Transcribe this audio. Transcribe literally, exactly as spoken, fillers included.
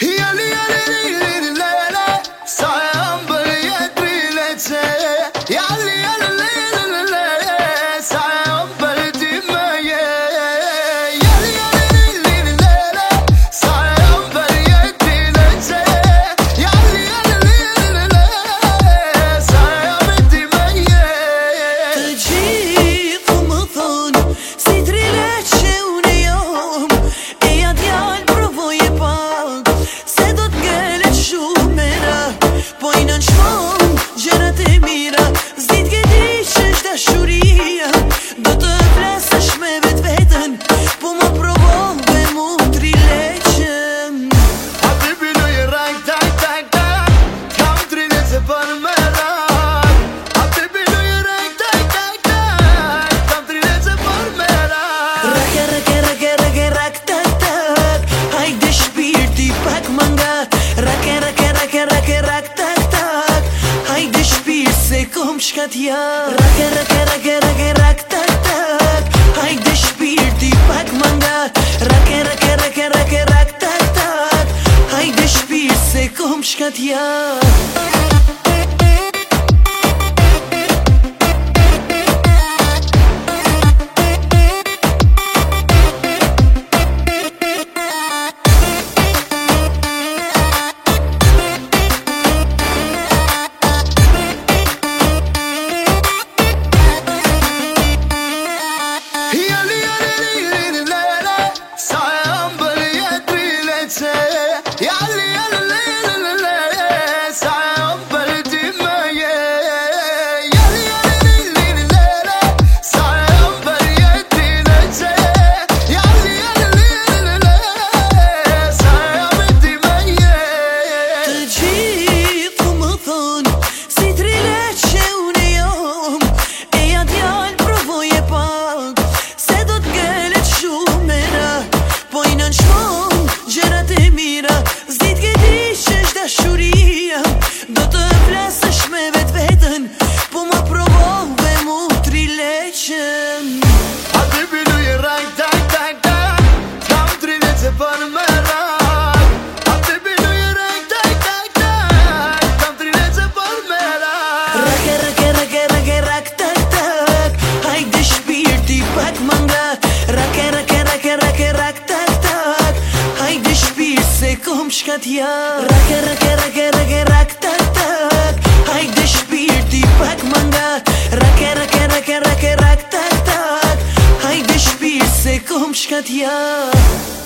Shkat ja Rake, rake, rake, rake, rak, tak, tak Hajde shpirti pak mangat Rake, rake, rake, rake, rak, tak, tak Hajde shpirt se kom shkat ja Shkat ja Rake, rake, rake, rake, rak, tak, tak Hajde shpirti pak mangat Rake, rake, rake, rake, rak, tak, tak Hajde shpirt se kom shkat ja